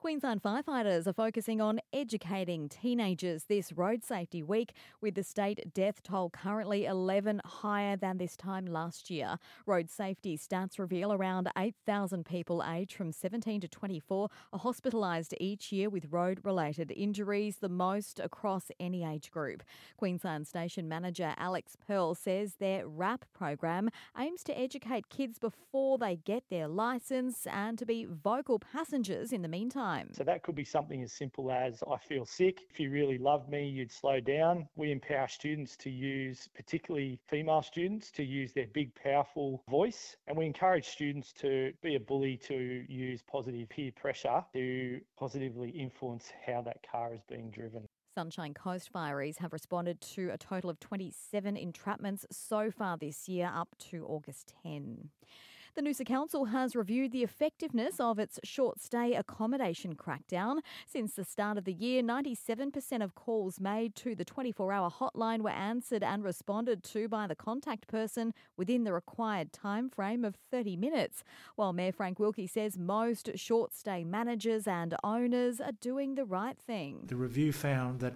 Queensland firefighters are focusing on educating teenagers this road safety week, with the state death toll currently 11 higher than this time last year. Road safety stats reveal around 8,000 people aged from 17 to 24 are hospitalised each year with road-related injuries, the most across any age group. Queensland Station Manager Alex Pearl says their RAP program aims to educate kids before they get their licence and to be vocal passengers in the meantime. So that could be something as simple as, I feel sick. If you really loved me, you'd slow down. We empower students to use, particularly female students, to use their big, powerful voice. And we encourage students to be a bully, to use positive peer pressure to positively influence how that car is being driven. Sunshine Coast fireys have responded to a total of 27 entrapments so far this year, up to August 10. The Noosa Council has reviewed the effectiveness of its short-stay accommodation crackdown. Since the start of the year, 97% of calls made to the 24-hour hotline were answered and responded to by the contact person within the required time frame of 30 minutes, while Mayor Frank Wilkie says most short-stay managers and owners are doing the right thing. The review found that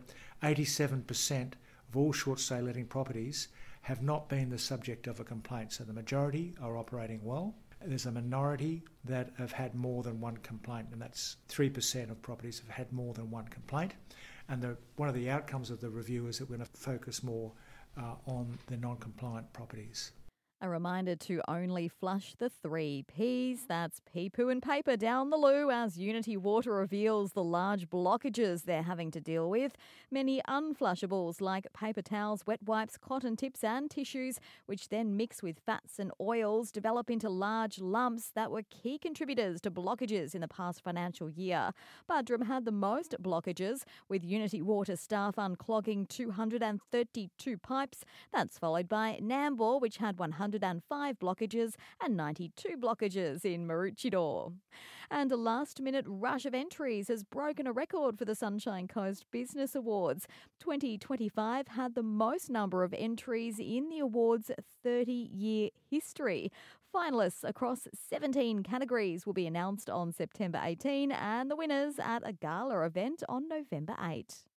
87% of all short-stay letting properties have not been the subject of a complaint, so the majority are operating well. There's a minority that have had more than one complaint, and that's 3% of properties have had more than one complaint. And one of the outcomes of the review is that we're going to focus more on the non-compliant properties. A reminder to only flush the 3 Ps. That's pee, poo and paper down the loo, as Unity Water reveals the large blockages they're having to deal with. Many unflushables like paper towels, wet wipes, cotton tips and tissues, which then mix with fats and oils, develop into large lumps that were key contributors to blockages in the past financial year. Buderim had the most blockages, with Unity Water staff unclogging 232 pipes. That's followed by Nambour, which had 105 blockages and 92 blockages in Maroochydore. And a last-minute rush of entries has broken a record for the Sunshine Coast Business Awards. 2025 had the most number of entries in the awards' 30-year history. Finalists across 17 categories will be announced on September 18 and the winners at a gala event on November 8.